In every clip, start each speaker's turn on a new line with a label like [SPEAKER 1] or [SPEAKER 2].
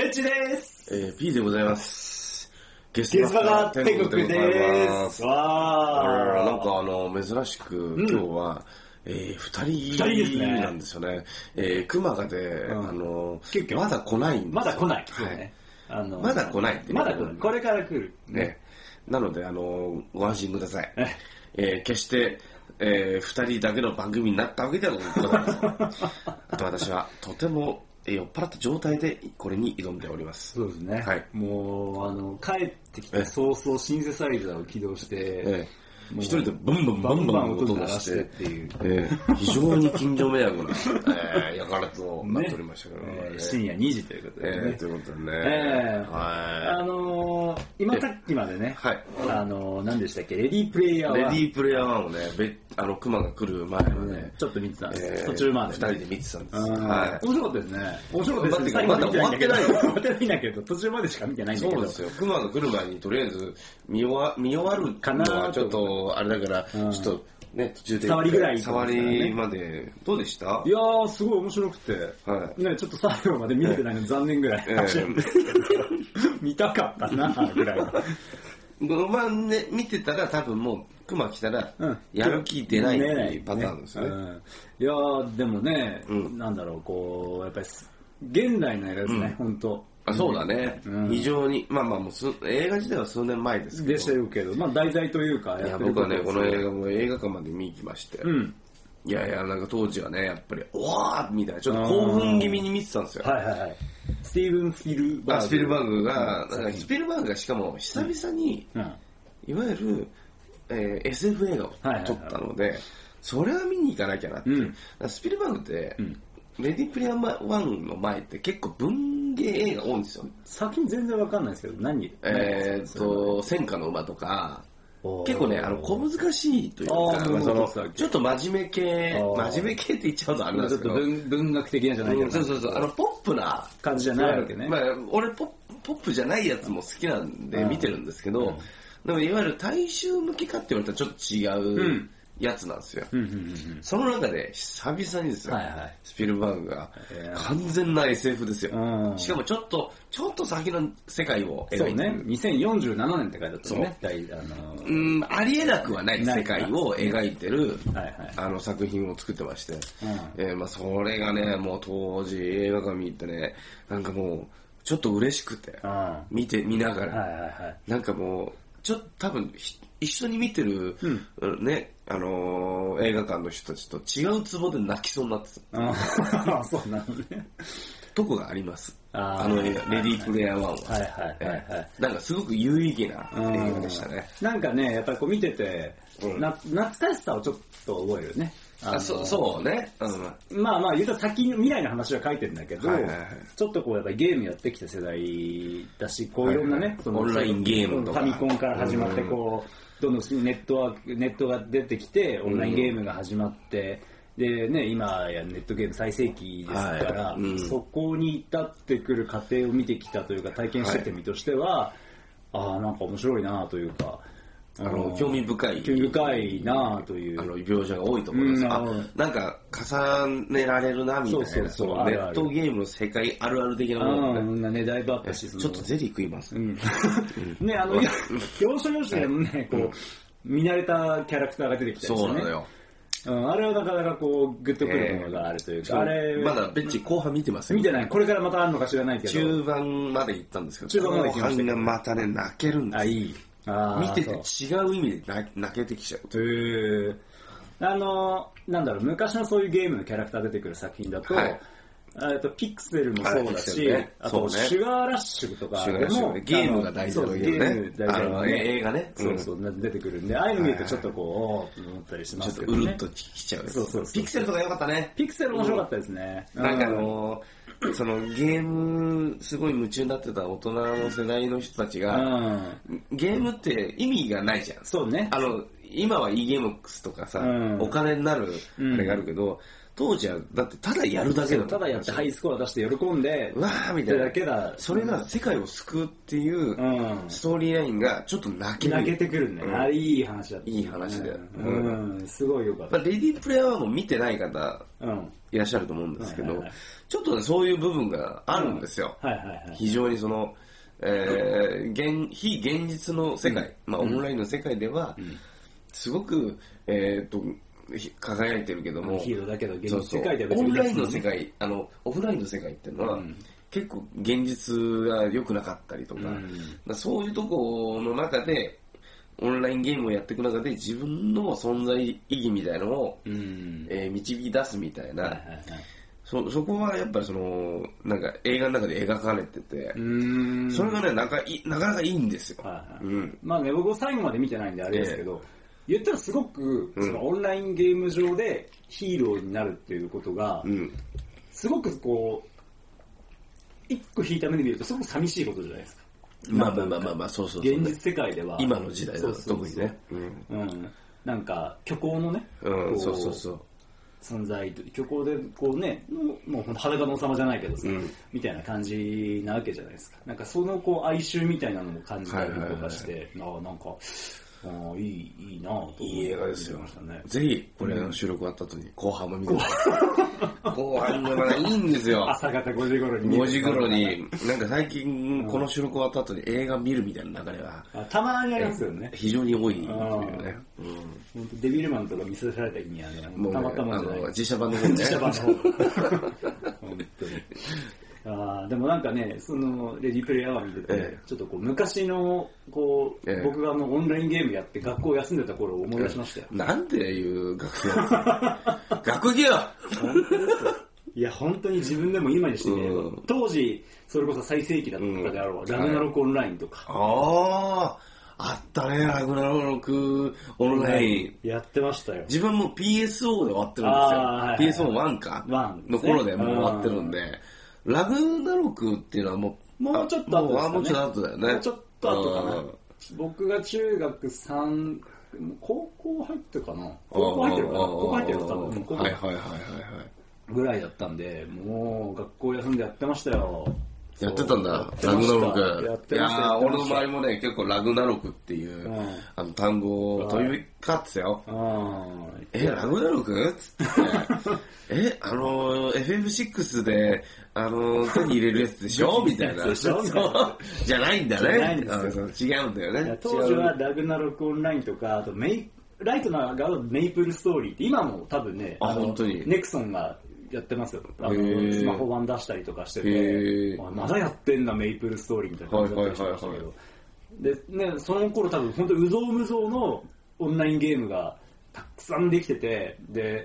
[SPEAKER 1] ちです。
[SPEAKER 2] P でございます。
[SPEAKER 1] ゲスバが天国です。
[SPEAKER 2] わー。なんか珍しく今日は、2人なんですよね。熊がで、まだ来ないんですよ。
[SPEAKER 1] まだ来ない。
[SPEAKER 2] はい。まだ来ないって。
[SPEAKER 1] まだ来ない。これから来る。
[SPEAKER 2] ね。なので、ご安心ください。決して、2人だけの番組になったわけではございません。あと私はとても酔っ払った状態でこれに挑んでおります。
[SPEAKER 1] そうですね。
[SPEAKER 2] はい。
[SPEAKER 1] もう帰ってきて早々シンセサイザーを起動して、
[SPEAKER 2] 一人でバンバン音がして
[SPEAKER 1] っていう、
[SPEAKER 2] 非常に近所迷惑な焼かれとなっておりましたけどね。
[SPEAKER 1] 深夜2時ということでね。
[SPEAKER 2] ということでね。
[SPEAKER 1] 今さっきまでね、何でしたっけ、レディープレイヤー1。
[SPEAKER 2] レディープレイヤー1をね、熊が来る前はね、
[SPEAKER 1] ちょっと見てたんです。途中まで。
[SPEAKER 2] 2人で見てたんです。
[SPEAKER 1] 面白かったですね。面白かったですね。
[SPEAKER 2] まだ終わってないよ。
[SPEAKER 1] 終わってないんだけど、途中までしか見てないんだけど。
[SPEAKER 2] そうですよ。熊が来る前にとりあえず見終わるかなはちょっとあれだから、ちょっとね、途中で
[SPEAKER 1] 触りぐらい、
[SPEAKER 2] 触りまでどうでした？
[SPEAKER 1] いやー、すごい面白くて、ね、ちょっと最後まで見れてないの残念ぐらい、見たかったなぐらい。
[SPEAKER 2] まあね、見てたら多分もう熊来たらやる気出ないっていうパターンですよね。
[SPEAKER 1] いやー、でもね、なんだろう、こうやっぱり現代の映画ですね、本当。
[SPEAKER 2] そうだね、非常にもう映画自体は数年前ですけど。
[SPEAKER 1] でしたけど、題材というか
[SPEAKER 2] いや僕はねこの映画も映画館まで見に行きまして、いやなんか当時はねやっぱりおわーみたいなちょっと興奮気味に見てたんですよ。
[SPEAKER 1] スティーブン・スピルバーグ。
[SPEAKER 2] スピルバーグがしかも久々に、いわゆる、SF 映画を撮ったので、それは見に行かなきゃなって、スピルバーグって、レディプレイヤー1の前って結構文芸映画多いんですよ。
[SPEAKER 1] 先に全然わかんないですけど、何
[SPEAKER 2] 戦火の馬とか、結構ね、小難しいというか、ちょっと真面目系って言っちゃうとあれなんですけど、
[SPEAKER 1] 文学的なじゃないけど、
[SPEAKER 2] そう、ポップな
[SPEAKER 1] 感じじゃないわけね。
[SPEAKER 2] 俺ポップじゃないやつも好きなんで見てるんですけど、でもいわゆる大衆向けかって言われたらちょっと違うやつなんですよ。その中で久々にですよ、スピルバーグが完全な SF ですよ。しかもちょっと先の世界を描いてる。
[SPEAKER 1] そうね、2047年って書いてあったね。
[SPEAKER 2] ありえなくはない世界を描いてる作品を作ってまして、それがね、もう当時映画館見に行ってね、なんかもうちょっと嬉しくて見ながら、なんかもうちょっと多分一緒に見てる、ね、映画館の人たちと違うツボで泣きそうになってた。
[SPEAKER 1] そうなのね。
[SPEAKER 2] とこがあります。映画、レディープレイヤー1は。なんかすごく有意義な映画でしたね。
[SPEAKER 1] なんかね、やっぱりこう見てて、懐かしさをちょっと覚えるね。
[SPEAKER 2] そうね。
[SPEAKER 1] 言うと未来の話は書いてるんだけど、ちょっとこうやっぱりゲームやってきた世デだし、こういろんなね、
[SPEAKER 2] オンラインゲームとか。
[SPEAKER 1] ファミコンから始まってこう、どんどんネットが出てきて、オンラインゲームが始まって、でね、今やネットゲーム最盛期ですから、そこに至ってくる過程を見てきたというか、体験してきた身としては、なんか面白いなというか、
[SPEAKER 2] 興味深い
[SPEAKER 1] なという
[SPEAKER 2] 描写が多いと思います。なんか重ねられるなみたいな、ネットゲームの世界あるある的なもの
[SPEAKER 1] ね、だいぶあったし、
[SPEAKER 2] ちょっとゼリー食います。
[SPEAKER 1] ね、要所要所でもね、こう見慣れたキャラクターが出てきたりしてね。
[SPEAKER 2] そうなのよ。
[SPEAKER 1] あれはなかなかこうグッとくるものがあるというか、あれ
[SPEAKER 2] まだベッチ後半見てますよ。
[SPEAKER 1] 見てない。これからまたあるのか知らないけど。
[SPEAKER 2] 中盤まで行ったんですけど、後半がまたね泣けるんです。
[SPEAKER 1] いい。
[SPEAKER 2] 見てて違う意味で泣けてきちゃう。
[SPEAKER 1] なんだろう、昔のそういうゲームのキャラクター出てくる作品だと、ピクセルもそうだし、あとシュガーラッシュとかでも
[SPEAKER 2] ゲームが大事なゲームね。映画ね。
[SPEAKER 1] そう出てくるんで、ああいうの見るとちょっとこう思ったりしますけどね。
[SPEAKER 2] ちょっとうるっときちゃう。
[SPEAKER 1] ピ
[SPEAKER 2] クセルとか良かったね。
[SPEAKER 1] ピクセル面白かったですね。
[SPEAKER 2] なんかそのゲームすごい夢中になってた大人の世代の人たちが、ゲームって意味がないじゃん。
[SPEAKER 1] そうね。
[SPEAKER 2] 今は e ゲームとかさ、お金になるあれがあるけど、 当時はだってただやるだけだもん。
[SPEAKER 1] ただやってハイスコア出して喜んで
[SPEAKER 2] わーみたいな
[SPEAKER 1] だけだ。
[SPEAKER 2] それが世界を救うっていうストーリーラインがちょっと泣け
[SPEAKER 1] てくるね。あれいい話だった。
[SPEAKER 2] いい話だよ。
[SPEAKER 1] すごいよかった。
[SPEAKER 2] レディープレイヤー1も見てない方いらっしゃると思うんですけど、ちょっとねそういう部分があるんですよ。非常にその非現実の世界、オンラインの世界ではすごく輝いてるけども、
[SPEAKER 1] ヒーローだけど現実世界では
[SPEAKER 2] オンラインの世界、オフラインの世界っていうのは、結構現実が良くなかったりとか、そういうとこの中でオンラインゲームをやっていく中で自分の存在意義みたいなのを、導き出すみたいな、そこはやっぱりなんか映画の中で描かれてて、それがねなかなかいいんですよ。
[SPEAKER 1] まあね、僕最後まで見てないんであれですけど、言ったらすごくそのオンラインゲーム上でヒーローになるっていうことが、すごくこう一個引いた目で見るとすごく寂しいことじゃないですか。
[SPEAKER 2] そう。
[SPEAKER 1] 現実世界では
[SPEAKER 2] 今の時代だと特にね。
[SPEAKER 1] なんか虚構のね、存在と虚構でこうね、もう裸の王様じゃないけどさ、みたいな感じなわけじゃないですか。なんかそのこう哀愁みたいなのも感じたりとかして、なんか。いいなぁと。
[SPEAKER 2] いい映画ですよ。ぜひ、これの収録終わった後に後半も見てください。後半もまだいいんですよ。
[SPEAKER 1] 朝方5時頃に。
[SPEAKER 2] 5時頃に、なんか最近この収録終わった後に映画見るみたいな流れは。
[SPEAKER 1] たまにありますよね。
[SPEAKER 2] 非常に多いよね。
[SPEAKER 1] デビルマンとか見せられた日にはね、たまったもんじゃない。
[SPEAKER 2] 実写版の方ね。
[SPEAKER 1] 実写版の方。本当に。でもなんかね、そのレディープレイヤー1見てて、ちょっとこう昔のこう、僕がオンラインゲームやって学校休んでた頃を思い出しましたよ。
[SPEAKER 2] なんていう学生なんですか。学芸は
[SPEAKER 1] 本当ですよ。いや本当に自分でも今にしてみれば、当時それこそ最盛期だったであろう、ラグナロクオンラインとか。
[SPEAKER 2] あったね、ラグナロクオンライン。
[SPEAKER 1] やってましたよ。
[SPEAKER 2] 自分も PSO で終わってるんですよ。PSO1 か。の頃でもう終わってるんで。ラグナロクっていうのはも
[SPEAKER 1] うちょっと後ですかね。
[SPEAKER 2] もうちょっと後だよね。
[SPEAKER 1] もうちょっと後かな。僕が中学3、高校入ってるかな。高校入ってるかな。高校入ってるか多分。
[SPEAKER 2] はい。
[SPEAKER 1] ぐらいだったんで、もう学校休んでやってましたよ。
[SPEAKER 2] やってたんだ、ラグナロク。いや俺の周りもね、結構ラグナロクっていう単語を飛び交ってたよ。ラグナロクつって。FF6 で、手に入れるやつでしょみたいな。じゃないんだね。違うんだよね。
[SPEAKER 1] 当時はラグナロクオンラインとか、あとライトながメイプルストーリーって、今も多分ね、ネクソンが、やってますよ。スマホ版出したりとかしてて、まだやってんだメイプルストーリーみたいな感じだったりしましたけど、でね、その頃多分本当にうぞうむぞうのオンラインゲームがたくさんできてて、で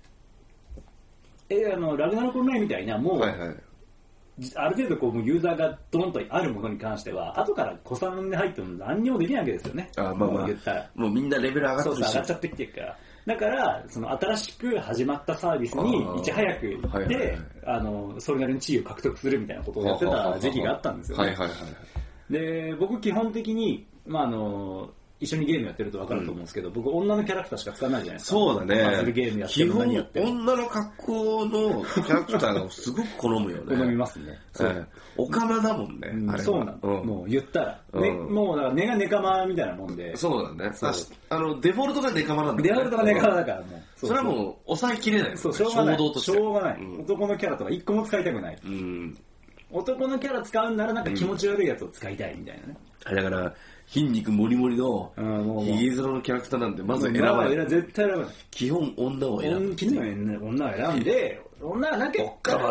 [SPEAKER 1] ラグナロクオンラインみたいなもう、ある程度こうユーザーがドンとあるものに関しては後から古参で入っても何にもできないわけですよね。言ったら
[SPEAKER 2] もうみんなレベル上がってるし、
[SPEAKER 1] 上がっちゃってきてるから。だからその新しく始まったサービスにいち早く行ってそれなりに地位を獲得するみたいなことをやってた時期があったんですよね。で僕基本的に一緒にゲームやってると分かると思うんですけど、僕女のキャラクターしか使わないじゃないですか。
[SPEAKER 2] そうだね。
[SPEAKER 1] パズルゲームやってるの何やってる
[SPEAKER 2] 女の格好のキャラクターがすごく好むよね。
[SPEAKER 1] 好みますね。
[SPEAKER 2] おかまだもんね。
[SPEAKER 1] そうなんだ。もう言ったら。もうだから根がネカマみたいなもんで。
[SPEAKER 2] そうだね。デフォルトがネカマなんだ。
[SPEAKER 1] デフォルトがネカマだからもう。
[SPEAKER 2] それはもう抑えきれない。
[SPEAKER 1] そう、しょうがない。しょうがない。男のキャラとか一個も使いたくない。男のキャラ使うならなんか気持ち悪いやつを使いたいみたいなね。
[SPEAKER 2] だから筋肉もりもりのヒゲ面のキャラクターなんてまず選ばない。
[SPEAKER 1] 絶対選ばない。
[SPEAKER 2] 基本女を選ぶ。
[SPEAKER 1] 女を選んで、女がなかったら、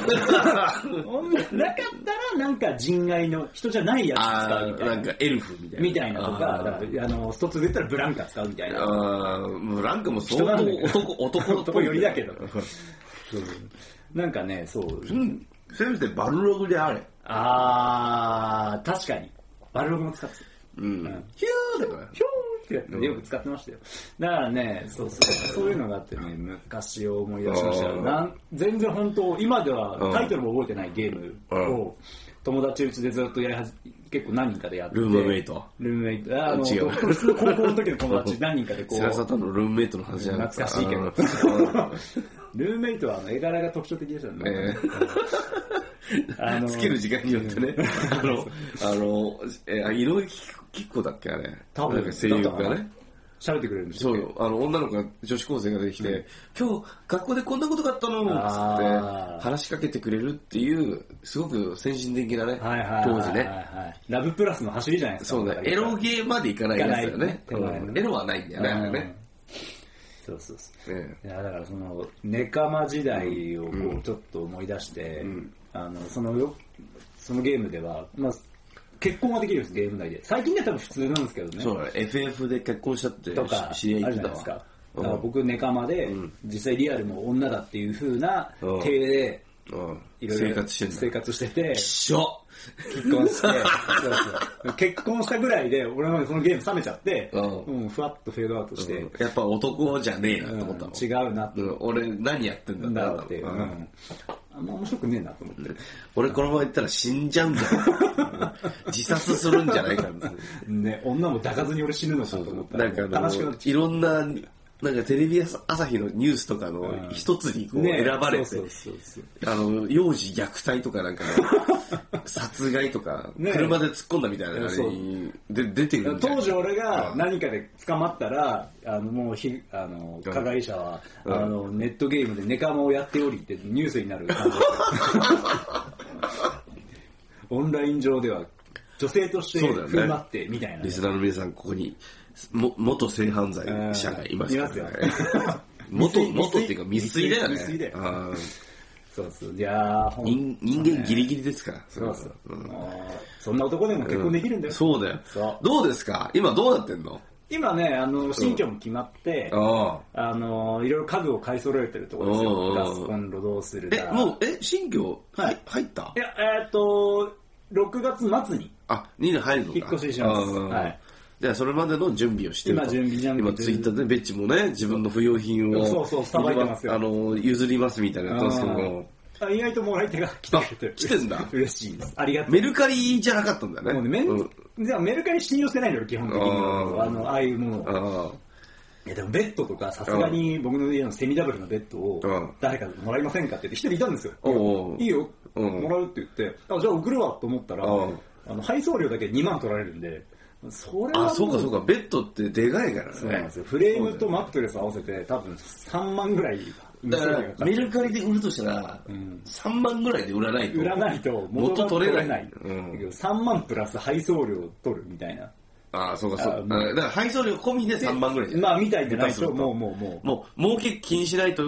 [SPEAKER 1] なかったらなんか人外の人じゃないやつ使うみたいな。
[SPEAKER 2] なんかエルフみたいな。
[SPEAKER 1] とか、だからスト2で言ったらブランカ使うみたいな。
[SPEAKER 2] ブランカも相当
[SPEAKER 1] 男寄りだけど。なんかね、そう。
[SPEAKER 2] せめてバルログであれ。
[SPEAKER 1] 確かに。バルログも使ってた。
[SPEAKER 2] ヒューだから。
[SPEAKER 1] ヒューってやってよく使ってましたよ。だからね、そういうのがあってね、昔を思い出しましたよ。全然本当、今ではタイトルも覚えてないゲームを友達うちでずっと結構何人かでやって。
[SPEAKER 2] ルームメイト。
[SPEAKER 1] 違う。普通の高校の時の友達何人かでこう。
[SPEAKER 2] セラサタのルームメイトの話じゃな
[SPEAKER 1] 懐かしいけど。 ルームメイトは絵柄が特徴的でしたね。
[SPEAKER 2] つける時間によってね、井上貴子だっけあれ。
[SPEAKER 1] 多分
[SPEAKER 2] 声優がね。
[SPEAKER 1] 喋ってくれるんです
[SPEAKER 2] よ。そうよ。女の子が、女子高生が出てきて、今日学校でこんなことがあったのつって話しかけてくれるっていう、すごく先進的なね、当時ね。
[SPEAKER 1] ラブプラスの走りじゃないですか。
[SPEAKER 2] そうね。エロゲーまでいかないやつだよね。エロはないんだよね。
[SPEAKER 1] そうそうそう。いや、だからネカマ時代をちょっと思い出して、そのゲームでは、まあ、結婚はできるんです、ゲーム内で。最近では多分普通なんですけどね。
[SPEAKER 2] そうだね。FF で結婚したって
[SPEAKER 1] とか
[SPEAKER 2] 知り合い言ってたわ。
[SPEAKER 1] あるじゃないですか。だから僕、ネカマで、実際リアルの女だっていう風な体で、いろいろ生活してて、
[SPEAKER 2] 一緒
[SPEAKER 1] 結婚してそう結婚したぐらいで、俺はそのゲーム冷めちゃって、ふわっとフェードアウトして。
[SPEAKER 2] やっぱ男じゃねえなと思った
[SPEAKER 1] の。違うなって。
[SPEAKER 2] 俺何やってんだ
[SPEAKER 1] って。あんま面白くねえなと思って。
[SPEAKER 2] 俺このまま行ったら死んじゃうんだよ。自殺するんじゃないか
[SPEAKER 1] ね、女も抱かずに俺死ぬのかと思ったら。
[SPEAKER 2] なんかいろんな、なんかテレビ朝日のニュースとかの一つにこう選ばれて、幼児虐待とかなんか、殺害とか、車で突っ込んだみたいなのに出てくるんじゃない。
[SPEAKER 1] 当時俺が何かで捕まったら、もう加害者は、ネットゲームでネカマをやっておりってニュースになる感じです。オンライン上では女性として振る舞ってみたいな。
[SPEAKER 2] リスナーの皆さん、ここに元性犯罪者がいますからね。元っていうか未遂だよね。
[SPEAKER 1] 未遂だよ。そうそう。いや
[SPEAKER 2] 人間ギリギリですから。
[SPEAKER 1] そうそう。そんな男でも結婚できるんだよ。
[SPEAKER 2] そうだよ。どうですか？今どうなってんの？
[SPEAKER 1] 今ね、新居も決まって、いろいろ家具を買い揃えてるところですよ。ガスコンロどうするだ。
[SPEAKER 2] 新居入った？
[SPEAKER 1] いや、6月末に。
[SPEAKER 2] 2年入るのか。
[SPEAKER 1] 引っ越しします。はい。
[SPEAKER 2] じゃあそれまでの準備をしてると。今ツイッターでベッチもね、自分の不要品を
[SPEAKER 1] さばいてますよ。
[SPEAKER 2] 譲りますみたいなやったんですけど、
[SPEAKER 1] 意外ともらい手が来て
[SPEAKER 2] んだ。
[SPEAKER 1] 嬉しいです。ありがとう。
[SPEAKER 2] メルカリじゃなかったんだよね。
[SPEAKER 1] じゃあメルカリ信用してないのよ、基本的に。ああいうものを。でもベッドとかさすがに僕の家のセミダブルのベッドを誰かもらいませんかって言って一人いたんですよ。いいよ、もらうって言って、じゃあ送るわと思ったら、配送料だけ2万取られるんで、それは
[SPEAKER 2] そうか、ベッドってでかいからね。
[SPEAKER 1] そうなんですよ。フレームとマットレス合わせて多分3万ぐらい。
[SPEAKER 2] だからメルカリで売るとしたら3万ぐらいで売らないと元取れない。
[SPEAKER 1] 3万プラス配送料取るみたいな。
[SPEAKER 2] そうか。だから配送料込みで3万ぐらい。
[SPEAKER 1] まあみたいでないとも
[SPEAKER 2] う儲け気にしないと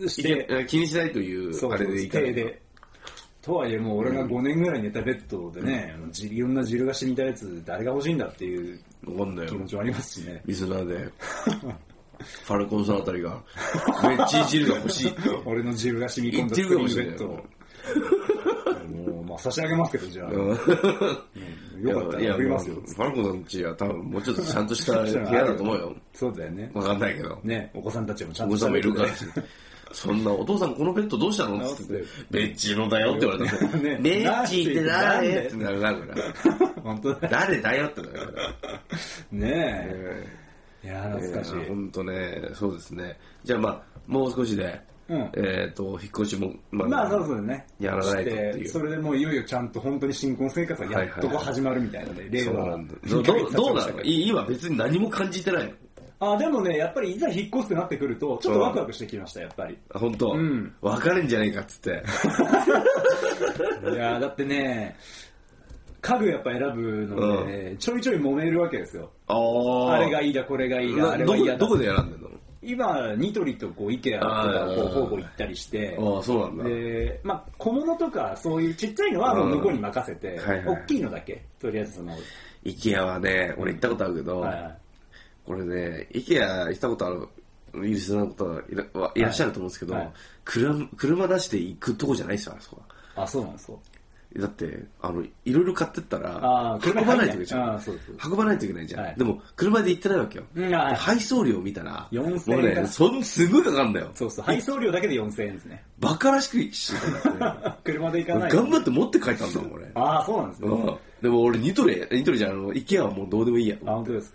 [SPEAKER 2] いうあれでいかない。
[SPEAKER 1] とはいえもう俺が5年ぐらい寝たベッドでね、いろんな汁が染みたやつ誰が欲しいんだっていう気持ちはありますしね。
[SPEAKER 2] リスナーでファルコンさんあたりがめっちゃ汁が欲しいって
[SPEAKER 1] 俺の汁が染み込んだスクリーンベッドをもうまあ差し上げますけど、じゃあよかったら送りますよ。
[SPEAKER 2] ファルコンさんちは多分もうちょっとちゃんとした部屋だと思うよ。
[SPEAKER 1] そうだよね。
[SPEAKER 2] わかんないけど
[SPEAKER 1] ね、お子さんたちもちゃんと
[SPEAKER 2] お子さんもいるからそんなお父さんこのベッドどうしたのって言ってベッチのだよって言われたらベッチって誰ってなるから
[SPEAKER 1] 本当だ
[SPEAKER 2] 誰だよってなるから
[SPEAKER 1] ねえ。いや懐かしい。
[SPEAKER 2] 本当ね、そうですね。じゃあもう少しで引っ越しも
[SPEAKER 1] そうね
[SPEAKER 2] やらないとっていう。
[SPEAKER 1] それでもういよいよちゃんと本当に新婚生活がやっと始まるみたいなね。令和
[SPEAKER 2] どうなの？今別に何も感じてないの？
[SPEAKER 1] でもね、やっぱりいざ引っ越すってなってくるとちょっとワクワクしてきました、やっぱり。
[SPEAKER 2] 本当？別れんじゃねえかっつって
[SPEAKER 1] いやだってね、家具やっぱ選ぶので、ちょいちょい揉めるわけですよ。あれがいいだこれがいいだ、あれが嫌だ。
[SPEAKER 2] どこで選んでんの？
[SPEAKER 1] 今ニトリとこう IKEA とか交互行ったりして、
[SPEAKER 2] そうなんだ。
[SPEAKER 1] で小物とかそういうちっちゃいのはもう向こうに任せて、大きいのだけとりあえず
[SPEAKER 2] IKEA はね、俺行ったことあるけど、これね、IKEA 行ったことあるリスナーの方はいらっしゃると思うんですけど、車出して行くとこじゃないですよ、あそこは。
[SPEAKER 1] そうなんですか。
[SPEAKER 2] だっていろいろ買ってったら運ばないといけないじゃん。運ばないといけないじゃん。でも車で行ってないわけよ。配送料見たら
[SPEAKER 1] 4000
[SPEAKER 2] 円。すごいかかるんだよ。
[SPEAKER 1] そう配送料だけで4000円ですね。
[SPEAKER 2] バカらしくし
[SPEAKER 1] 車で行かない。
[SPEAKER 2] 頑張って持って帰ったんだもん俺。
[SPEAKER 1] そうなんですね。
[SPEAKER 2] でも俺ニトリじゃん、IKEAはもうどうでもいいや。
[SPEAKER 1] 本当ですか。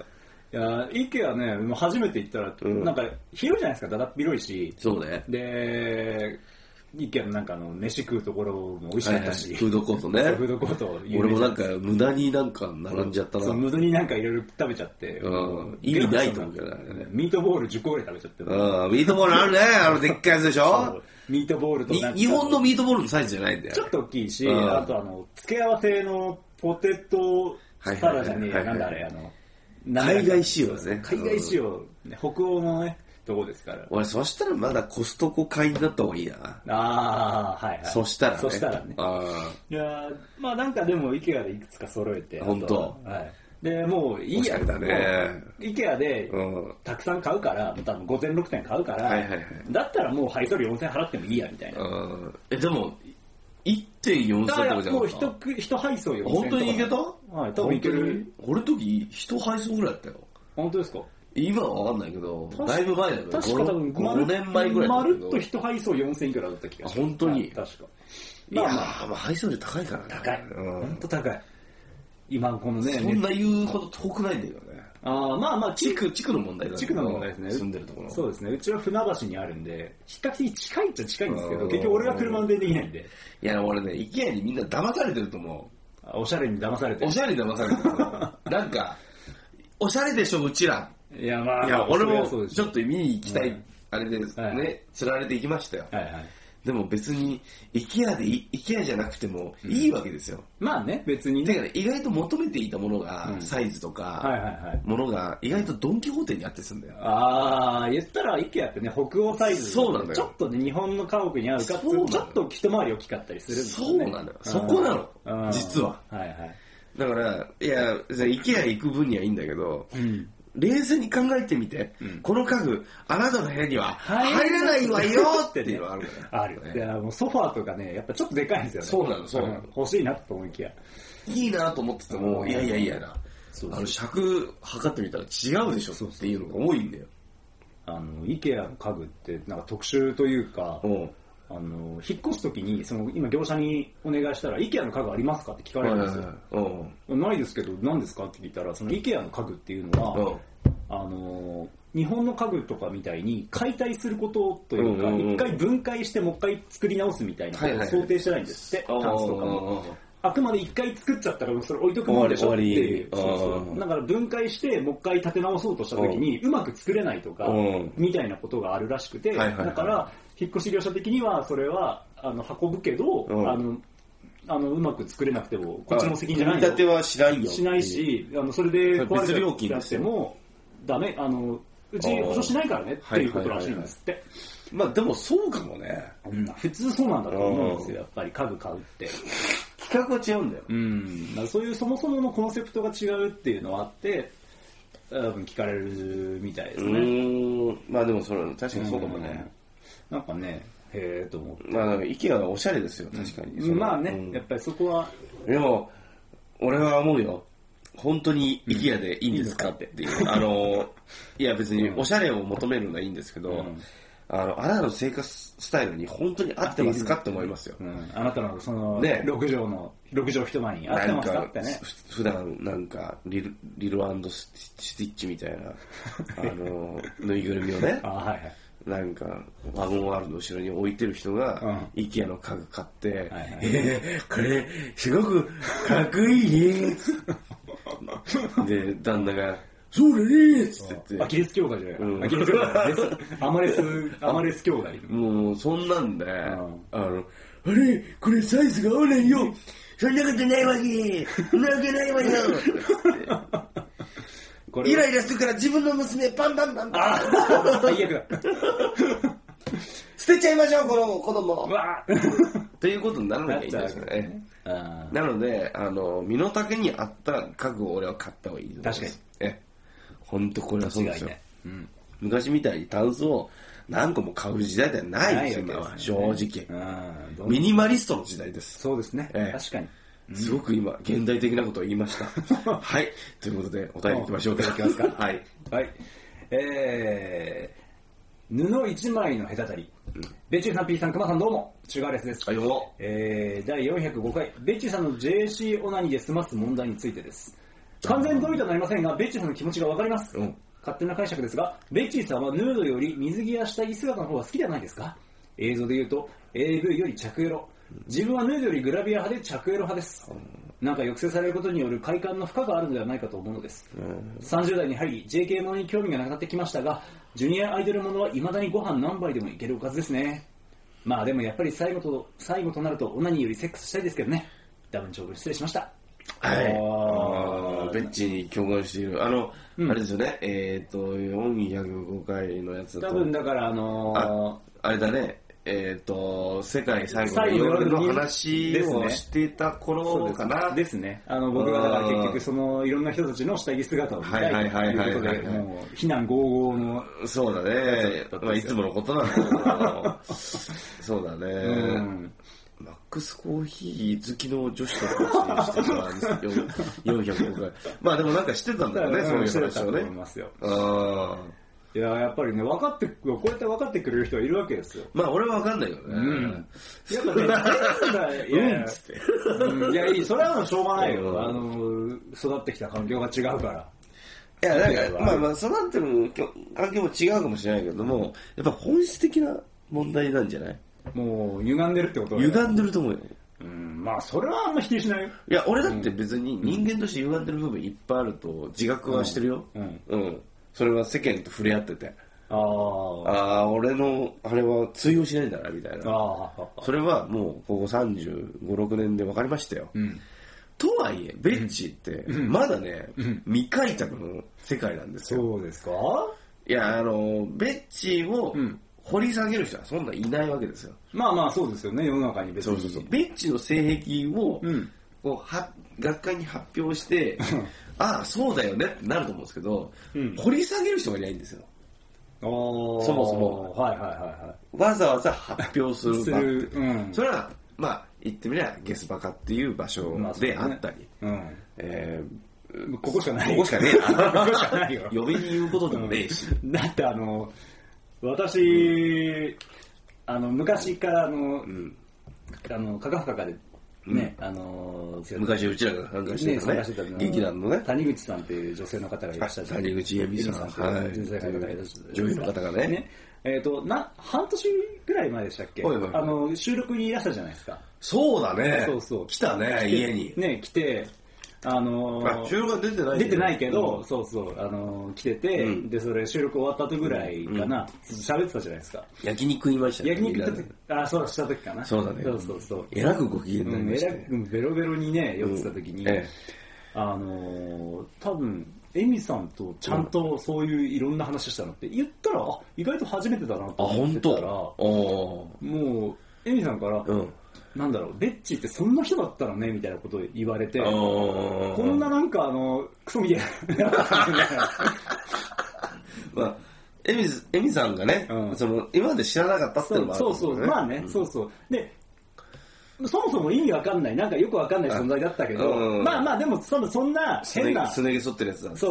[SPEAKER 1] いや、IKEA ね、初めて行ったら、なんか広いじゃないですか、だだっ広いし。
[SPEAKER 2] そうね。
[SPEAKER 1] で、IKEA のなんか飯食うところも美味しかったし。
[SPEAKER 2] フードコートね。
[SPEAKER 1] フードコート。
[SPEAKER 2] 俺もなんか無駄になんか並んじゃったな。
[SPEAKER 1] そう、無駄になんかいろいろ食べちゃって。
[SPEAKER 2] 意味ないと思うけど
[SPEAKER 1] ね。ミートボール10個ぐらい食べちゃって。
[SPEAKER 2] ミートボールあるね。でっかいやつでしょ。
[SPEAKER 1] ミートボールと
[SPEAKER 2] 日本のミートボールのサイズじゃないんだよ。
[SPEAKER 1] ちょっと大きいし、あと付け合わせのポテトサラじゃねえ、なんだあれ、
[SPEAKER 2] 海外仕様ですね。
[SPEAKER 1] 海外仕様、北欧のね、とこですから。
[SPEAKER 2] 俺、そしたらまだコストコ買いになった方がいいな。
[SPEAKER 1] はいはい。
[SPEAKER 2] そしたらね。
[SPEAKER 1] そしたらね。いやまあなんかでも IKEA でいくつか揃えて。
[SPEAKER 2] 本当。
[SPEAKER 1] はい。で、もういいや。
[SPEAKER 2] だね。
[SPEAKER 1] IKEA でたくさん買うから、多分5点6点買うから、だったらもう配送料4000払ってもいいやみたいな。
[SPEAKER 2] でも、1.4 歳とかじゃん。
[SPEAKER 1] もう一配送4000とか。
[SPEAKER 2] 本当にいけた？
[SPEAKER 1] はい、多分いける。
[SPEAKER 2] 俺の時、一配送ぐらいだったよ。
[SPEAKER 1] 本当ですか？
[SPEAKER 2] 今はわかんないけど、だいぶ前だよね。
[SPEAKER 1] 確か多分
[SPEAKER 2] 5年前ぐらいだ
[SPEAKER 1] まるっと一配送4000いくらだった気がします。
[SPEAKER 2] 本当に？
[SPEAKER 1] 確か。
[SPEAKER 2] いやまあ配送料高いからね。
[SPEAKER 1] 高い。本当高い。今このね。
[SPEAKER 2] そんな言うほど遠くないんだけどね。
[SPEAKER 1] まあ
[SPEAKER 2] 地区の問題だね。
[SPEAKER 1] 地区の問題ですね。
[SPEAKER 2] 住んでるところ。
[SPEAKER 1] そうですね。うちは船橋にあるんで、比較的近いっちゃ近いんですけど、結局俺が車運転できないんで。
[SPEAKER 2] いや、俺ね、IKEAにみんな騙されてると思
[SPEAKER 1] う。おしゃれに騙されてる。
[SPEAKER 2] おしゃれに騙されてる。なんか、おしゃれでしょ、うちら。
[SPEAKER 1] いや、まあ、
[SPEAKER 2] 俺もちょっと見に行きたい、あれでね、釣られて行きましたよ。
[SPEAKER 1] はいはい。
[SPEAKER 2] でも別に、IKEA じゃなくてもいいわけですよ。
[SPEAKER 1] まあね、別にね。
[SPEAKER 2] だから意外と求めていたものが、サイズとか、ものが意外とドンキホーテにあってすんだよ。
[SPEAKER 1] 言ったら IKEA ってね、北欧サイズ。そうなんだよ。ちょっとね、日本の家屋に合うか、ちょっと一回り大きかったりするんですよね。
[SPEAKER 2] そうなんだよ。そこなの。実は。
[SPEAKER 1] はいはい。
[SPEAKER 2] だから、いや、IKEA 行く分にはいいんだけど、冷静に考えてみて、この家具、あなたの部屋には入らないわよっていうのがあるから。
[SPEAKER 1] あるよね。いや、もうソファーとかね、やっぱちょっとでかいんですよね。
[SPEAKER 2] そうなの。
[SPEAKER 1] 欲しいなと思いきや。
[SPEAKER 2] いいなと思ってても、いやな。尺測ってみたら違うでしょっていうのが多いんだよ。
[SPEAKER 1] IKEA の家具ってなんか特殊というか、引っ越すときに今業者にお願いしたら IKEA の家具ありますかって聞かれるんですよ。ないですけど何ですかって聞いたら、その IKEA の家具っていうのは、日本の家具とかみたいに解体することというか、一回分解してもう一回作り直すみたいなことを想定してないんですって、タンスとかも。あくまで一回作っちゃったらそれ置いとくもんでしょっていう。だから分解してもう一回立て直そうとした時にうまく作れないとかみたいなことがあるらしくて、だから引っ越し業者的にはそれは運ぶけど、うまく作れなくてもこっちの責任じゃないよ。
[SPEAKER 2] 組み立てはしないよ。
[SPEAKER 1] しないし、それで壊れちゃってもダメ、うち保証しないからねっていうことらしいんですって。
[SPEAKER 2] まあでもそうかもね。
[SPEAKER 1] 普通そうなんだと思うんですよ、やっぱり家具買うって。
[SPEAKER 2] 企画は違うんだよ。
[SPEAKER 1] だからそういうそもそものコンセプトが違うっていうのはあって、聞かれるみたいですね。
[SPEAKER 2] まあでもそれ確かにそうかもね。
[SPEAKER 1] なんかね、へえと思って。
[SPEAKER 2] まあIKEAはおしゃれですよ、確かに。
[SPEAKER 1] まあね、やっぱりそこは。
[SPEAKER 2] でも、俺は思うよ。本当に IKEA でいいんですかっていう。いや別におしゃれを求めるのはいいんですけど、あなたの生活スタイルに本当に合ってますかって思いますよ。
[SPEAKER 1] あなたのその、6畳一間に合ってますかってね。
[SPEAKER 2] 普段なんかリルスティッチみたいなぬいぐるみをね、なんかワゴンワールドの後ろに置いてる人が IKEA の家具買って、これすごくかっこいいねで旦那がそうだねーっつって
[SPEAKER 1] アキレス兄弟じゃないアキレス兄弟アマレス兄弟
[SPEAKER 2] もうそんなんであれこれサイズが合わないよそんなことないわけそんなわけないわよイライラするから自分の娘パンパンパンパン
[SPEAKER 1] 最悪だ
[SPEAKER 2] 捨てちゃいましょうこの子供っていうことにならなきゃいいんですよね。なので身の丈に合った家具を俺は買った方がいいです。
[SPEAKER 1] 確かに
[SPEAKER 2] 本当これはそうですよ。昔みたいにタンスを何個も買う時代ではないですよ、正直。ミニマリストの時代です。
[SPEAKER 1] そうですね。確かに。
[SPEAKER 2] すごく今、現代的なことを言いました。はい。ということで、お便りいきましょう。いただきますか。はい。
[SPEAKER 1] はい。布一枚の隔たり。ベッチーさん、P さん、熊さんどうも。シュガーレスです。
[SPEAKER 2] はい、どうも。
[SPEAKER 1] 第405回、ベッチーさんの JC オナニーで済ます問題についてです。 完全に同意とはなりませんが、ベッチーさんの気持ちがわかります。勝手な解釈ですが、ベッチーさんはヌードより水着や下着姿の方が好きではないですか？映像で言うと AV より着エロ。自分はヌードよりグラビア派で着エロ派です。なんか抑制されることによる快感の負荷があるのではないかと思うのです。30代に入り JK ものに興味がなくなってきましたが、ジュニアアイドルものは未だにご飯何杯でもいけるおかずですね。まあでもやっぱり最後となるとオナニーよりセックスしたいですけどね。多分長文失礼しました。
[SPEAKER 2] はい。ベッチに共感している。あれですよね。405回のやつだと。
[SPEAKER 1] 多分だから
[SPEAKER 2] あれだね。世界最後の夜の話をしてた頃かな。
[SPEAKER 1] ですね。僕がだから結局そのいろんな人たちの下着姿を見たいということで、もう非難合々の。
[SPEAKER 2] そうだね。まあいつものことなんだけど。そうだね。マックスコーヒー好きの女子と話してたんですよ。405回。まあでもなんか知ってたんだよね、そういう話をね。
[SPEAKER 1] いややっぱりねこうやって分かってくれる人はいるわけですよ。
[SPEAKER 2] まあ俺は分かんないよね。
[SPEAKER 1] やっぱね全部いやいいそれはもうしょうがないよ。育ってきた環境が違うから。
[SPEAKER 2] いやなんかまあ育ってる環境も違うかもしれないけども、やっぱ本質的な問題なんじゃない？
[SPEAKER 1] もう歪んでるってことは、
[SPEAKER 2] 歪んでると思うよ。
[SPEAKER 1] まあそれはあんま否定しないよ。
[SPEAKER 2] いや俺だって別に人間として歪んでる部分いっぱいあると自覚はしてるよ。それは世間と触れ合ってて、俺のあれは通用しないんだなみたいな。それはもうここ35、6年で分かりましたよ。とはいえベッチってまだね未開拓の世界なんですよ。
[SPEAKER 1] そうですか？
[SPEAKER 2] いやベッチを掘り下げる人はそんないないわけですよ。
[SPEAKER 1] まあまあそうですよね、世の中に別に。
[SPEAKER 2] そうベッチの性癖をこう学会に発表してああそうだよねってなると思うんですけど、掘り下げる人がいないんですよ。そもそもわざわざ発表する場それはまあ言ってみればゲスバカっていう場所であったり、
[SPEAKER 1] ここしかない。
[SPEAKER 2] ここしかねえ。ここしかないよ。呼びに言うことでもねえし。
[SPEAKER 1] だって私昔からカカフカカでね、
[SPEAKER 2] 昔うちらが参加してたね、劇団のね、
[SPEAKER 1] 谷口さんっていう女性の方がいらっしゃって、
[SPEAKER 2] 谷口恵美さん、女優の方がね、
[SPEAKER 1] 半年ぐらい前でしたっけ、収録にいらしたじゃないですか。
[SPEAKER 2] そうだね。来たね、家に。
[SPEAKER 1] ね、来て、
[SPEAKER 2] 収録は
[SPEAKER 1] 出てないけど、来てて、で、それ収録終わった後ぐらいかな、喋ってたじゃないですか。
[SPEAKER 2] 焼肉食いましたね。
[SPEAKER 1] 焼肉した時、そう、した時かな。
[SPEAKER 2] そうだね。
[SPEAKER 1] そう。
[SPEAKER 2] えらくご機嫌になりましたね。
[SPEAKER 1] ベロベロにね、酔ってた時に、多分、エミさんとちゃんとそういういろんな話したのって言ったら、意外と初めてだなと思ってたら、もう、エミさんから、なんだろう、ベッチってそんな人だったのねみたいなことを言われて、こんななんかクソみたいな。
[SPEAKER 2] まあ、エミさんがね、今まで知らなかったっていうのもある、ね。
[SPEAKER 1] そう、まあね、そう。で、そもそも意味わかんない、なんかよくわかんない存在だったけど、まあでもそんな変な。
[SPEAKER 2] すね毛剃ってるやつだ。
[SPEAKER 1] そう。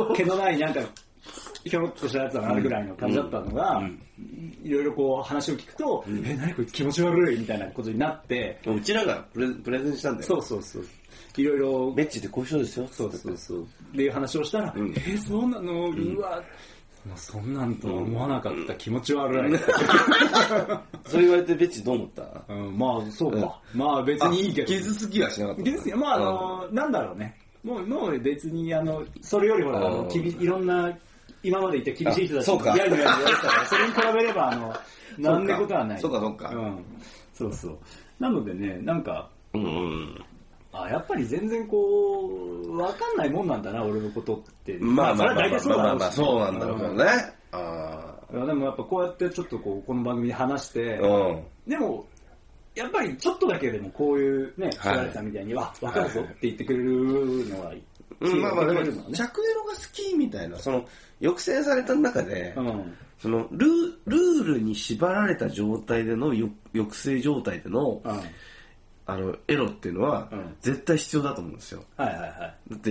[SPEAKER 1] 毛のないなんか、ひょろっとしたやつがあるぐらいの感じだったのが、いろいろこう話を聞くと、何こいつ気持ち悪いみたいなことになって、
[SPEAKER 2] うちらがプレゼンしたんだよ。
[SPEAKER 1] そう。いろいろ。
[SPEAKER 2] ベッチってこういう人ですよ。
[SPEAKER 1] そう。っていう話をしたら、そうなの、うわ、そんなんとは思わなかった、気持ち悪い。
[SPEAKER 2] そう言われてベッチどう思った？
[SPEAKER 1] まあそうか。まあ別にいいけど。
[SPEAKER 2] 傷つきはしなかった。
[SPEAKER 1] 傷つきは、まあなんだろうね。もう別にそれよりほら、いろんな、今まで言った厳しい人たちがやるやつだから、それに比べれば、なんてことはない。
[SPEAKER 2] そうか。
[SPEAKER 1] そう。なのでね、なんか、やっぱり全然こう、わかんないもんなんだな、俺のことって。
[SPEAKER 2] まあ、そうなんだろうけどね。
[SPEAKER 1] でもやっぱこうやってちょっとこの番組で話して、でも、やっぱりちょっとだけでもこういうね、白石さんみたいに、わかるぞって言ってくれるのは、
[SPEAKER 2] まあでも、着エロが好きみたいな、抑制された中で、ルールに縛られた状態での抑制状態での、エロっていうのは絶対必要だと思うんですよ。だって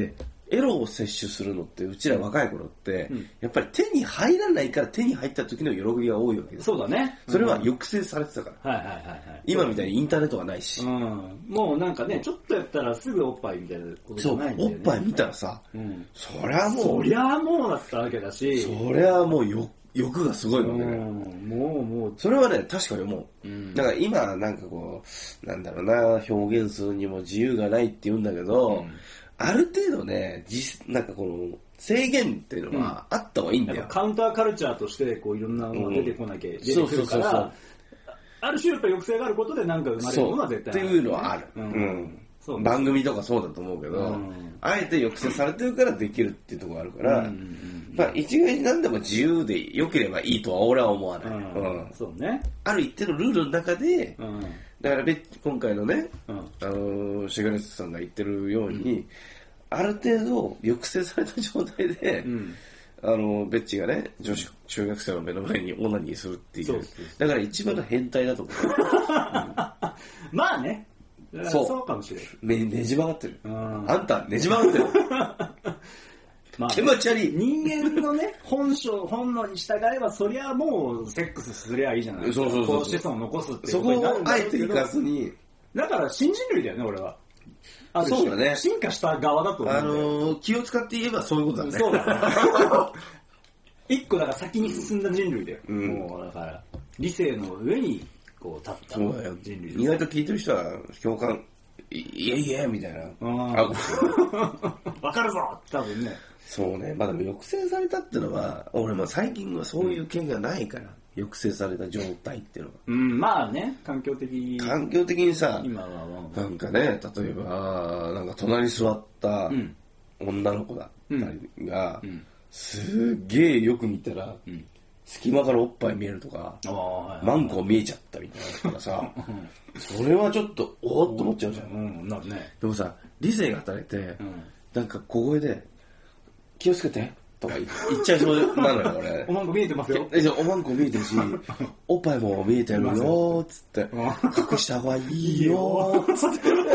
[SPEAKER 2] エロを摂取するのってうちら若い頃って、やっぱり手に入らないから手に入った時の喜びが多いわけです。
[SPEAKER 1] そうだね。
[SPEAKER 2] それは抑制されてたから。今みたいにインターネットがないし。
[SPEAKER 1] もうなんかね、ちょっとやったらすぐおっぱいみたいなことじゃないんだよね。
[SPEAKER 2] そう、おっぱい見たらさ、そりゃ
[SPEAKER 1] もうだったわけだし。
[SPEAKER 2] そりゃもう欲がすごいわけだよ。
[SPEAKER 1] もう。
[SPEAKER 2] それはね、確かに思う。だから今なんかこう、なんだろうな、表現するにも自由がないって言うんだけど、ある程度ね、なんかこの制限っていうのはあった方がいいんだよ。
[SPEAKER 1] カウンターカルチャーとしてこういろんなものが出てこなきゃ出てくるから、ある種やっぱ抑制があることで何か生まれるものは絶対ある、
[SPEAKER 2] っていうのはある。番組とかそうだと思うけど、あえて抑制されてるからできるっていうところがあるから、まあ一概に何でも自由で良ければいいとは俺は思わない。
[SPEAKER 1] そうね。
[SPEAKER 2] ある一定のルールの中で、だから今回のね、シガレットさんが言ってるように、ある程度抑制された状態で、ベッチがね、中学生の目の前にオナニーするっていう。だから一番の変態だと思う。
[SPEAKER 1] まあね。そうかもしれない。
[SPEAKER 2] ねじ曲がってる。あんたねじ曲がってる。気持ち悪い。
[SPEAKER 1] 人間のね、本能に従えば、そりゃもうセックスすりゃいいじゃない。
[SPEAKER 2] そう。
[SPEAKER 1] 子孫を残すっていう
[SPEAKER 2] そこをあえていかずに。
[SPEAKER 1] だから新人類だよね、俺は。
[SPEAKER 2] そうだね。
[SPEAKER 1] 進化した側だと思う。
[SPEAKER 2] 気を使って言えばそういうことだね。
[SPEAKER 1] そうだね。一個だから先に進んだ人類だよ。もうだから、理性の上にこう立った人類。
[SPEAKER 2] 意外と聞いてる人は共感、いえみたいな。
[SPEAKER 1] わかるぞ多分ね。
[SPEAKER 2] そうね。まだ抑制されたってのは、俺も最近はそういう権がないから、抑制された状態っていうのは。
[SPEAKER 1] まあね、環境的に
[SPEAKER 2] さ、
[SPEAKER 1] 今は
[SPEAKER 2] なんかね、例えば、なんか隣に座った女の子だったりが、すっげえよく見たら、隙間からおっぱい見えるとか、マンコ見えちゃったみたいなからさ、それはちょっと、おーっと思っちゃうじゃん。でもさ、理性が働いて、なんか小声で、気をつけてとか言っちゃいそうなのよ、俺。
[SPEAKER 1] おまんこ見えてますよ。
[SPEAKER 2] おまんこ見えてるし、おっぱいも見えてるよーつって、隠した方がいいよーつ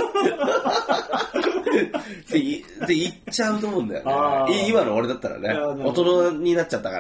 [SPEAKER 2] って言っちゃうと思うんだよね。今の俺だったらね、大人になっちゃったから。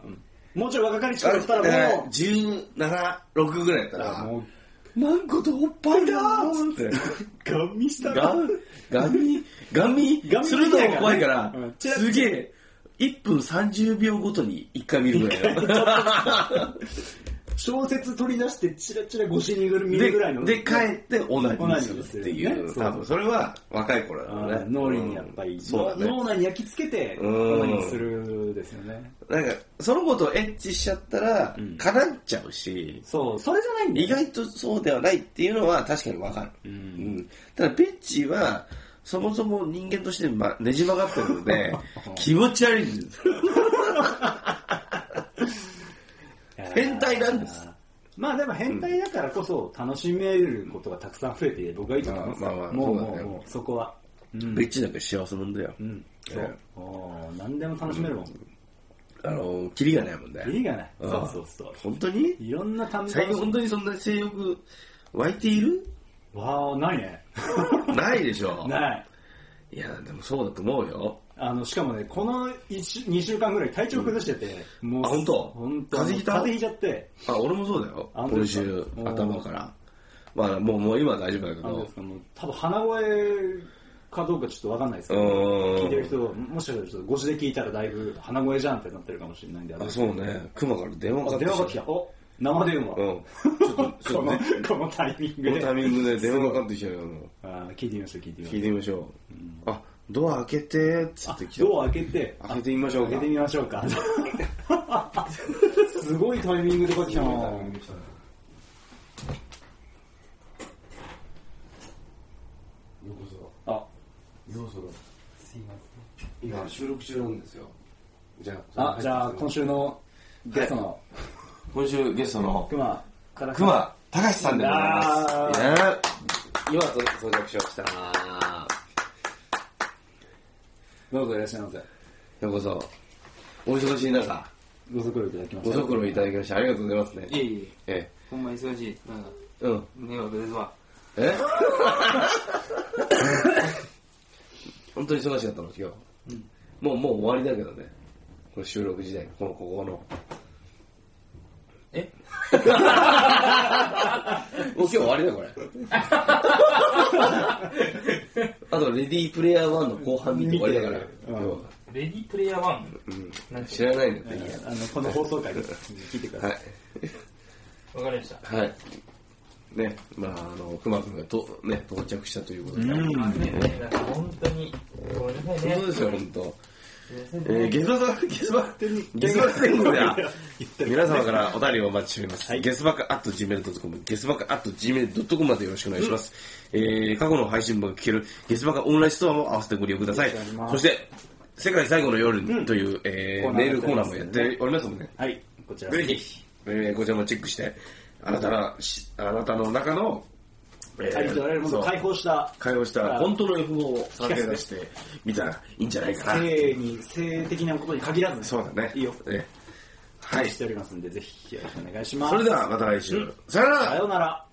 [SPEAKER 1] もうちょい若かりしくだったらもう、
[SPEAKER 2] 17、6ぐらいだったら、マンコとおっぱいだーつって。
[SPEAKER 1] ガン見したら。
[SPEAKER 2] ガン見するのも怖いから、すげえ、1分30秒ごとに1回見るぐらいの。
[SPEAKER 1] 小説取り出してチラチラ越しに見るぐらいの。
[SPEAKER 2] で、帰ってオナニーするっていう。多分それは若い頃だからね。
[SPEAKER 1] 脳裏にやっぱり、脳内に焼き付けてオナニーするですよね。
[SPEAKER 2] なんか、その子とエッチしちゃったら、叶っちゃうし。
[SPEAKER 1] そう、それじゃないんだよ。
[SPEAKER 2] 意外とそうではないっていうのは確かにわかる。ただ、ベッチは、そもそも人間としてねじ曲がってるので、気持ち悪いんです。変態なんです。
[SPEAKER 1] まあでも変態だからこそ楽しめることがたくさん増えて僕はいいと思います。もうそこは。
[SPEAKER 2] ベッチなんか幸せもんだよ。
[SPEAKER 1] そう。何でも楽しめるもん。
[SPEAKER 2] キリがないもんね。
[SPEAKER 1] キリがない。そう。
[SPEAKER 2] 本当に？
[SPEAKER 1] いろんな単語。
[SPEAKER 2] 最近本当にそんな性欲湧いている？
[SPEAKER 1] わあ、ないね。
[SPEAKER 2] ないでしょ。
[SPEAKER 1] ない。
[SPEAKER 2] いや、でもそうだと思うよ。
[SPEAKER 1] しかもね、この2週間ぐらい体調崩してて、もう。
[SPEAKER 2] 本当？風邪
[SPEAKER 1] ひいちゃって。
[SPEAKER 2] 俺もそうだよ。今週、頭から。まあ、もう今は大丈夫だけど。
[SPEAKER 1] 多分鼻声かどうかちょっとわかんないですけど、聞いてる人、もしかしたらちょっとご自で聞いたらだいぶ鼻声じゃんってなってるかもしれないんで。
[SPEAKER 2] そうね。熊から電話かかって
[SPEAKER 1] きた。生電話。ちょっとこのタイミングで。
[SPEAKER 2] このタイミングで電話かかってきちゃうよ。
[SPEAKER 1] 聞いてみましょう。
[SPEAKER 2] 聞いてみましょう。ドア開けてつって来た。
[SPEAKER 1] ドア開けて
[SPEAKER 2] みましょうか。
[SPEAKER 1] 開けてみましょうか。すごいタイミングでかかってきたな。ようこそ。すいま
[SPEAKER 2] せん。今収録中なんですよ。
[SPEAKER 1] じゃあ今週のゲストの。
[SPEAKER 2] 今週ゲストの
[SPEAKER 1] 熊
[SPEAKER 2] 隆さんでございます。
[SPEAKER 1] 今到着しました。どうぞいらっしゃいませ。
[SPEAKER 2] ようこそ。お忙しい中、
[SPEAKER 1] ご足労いただきました。
[SPEAKER 2] ご足労いただきましてありがとうございますね。
[SPEAKER 3] いえ。ほんま忙しい。なんか、迷惑ですわ。
[SPEAKER 2] 本当に忙しかったの今日、もう終わりだけどね、これ収録時代ここのもう今日終わりだこれあとレディープレイヤー1の後半見て終わりだから、
[SPEAKER 3] レディープレイヤー 1？
[SPEAKER 2] なんか知らないんだよね、
[SPEAKER 1] この放送回で聞いてください。
[SPEAKER 3] わかりました。
[SPEAKER 2] はいね、くまくんが到着したということで、なんか
[SPEAKER 3] 本当にごめんなさいね。
[SPEAKER 2] そうですよ、本当。ゲスバ天狗では皆様からお便りをお待ちしております。ゲスバカ @gmail.com ゲスバカ @gmail.com までよろしくお願いします。過去の配信分が聞けるゲスバカオンラインストアも合わせてご利用ください。そして世界最後の夜というメールコーナーもやっておりますので、
[SPEAKER 1] はい、こちら
[SPEAKER 2] ぜひこちらもチェックしてあなたの中の
[SPEAKER 1] 解放した
[SPEAKER 2] 本当の欲望をさらけ出してみたらいいんじゃないかな。
[SPEAKER 1] 性的なことに限らず、
[SPEAKER 2] そうだね。
[SPEAKER 1] いいよ。
[SPEAKER 2] はい。
[SPEAKER 1] しておりますんで、ぜひよろしくお願いします。
[SPEAKER 2] それではまた来週。さよなら。
[SPEAKER 1] さよなら。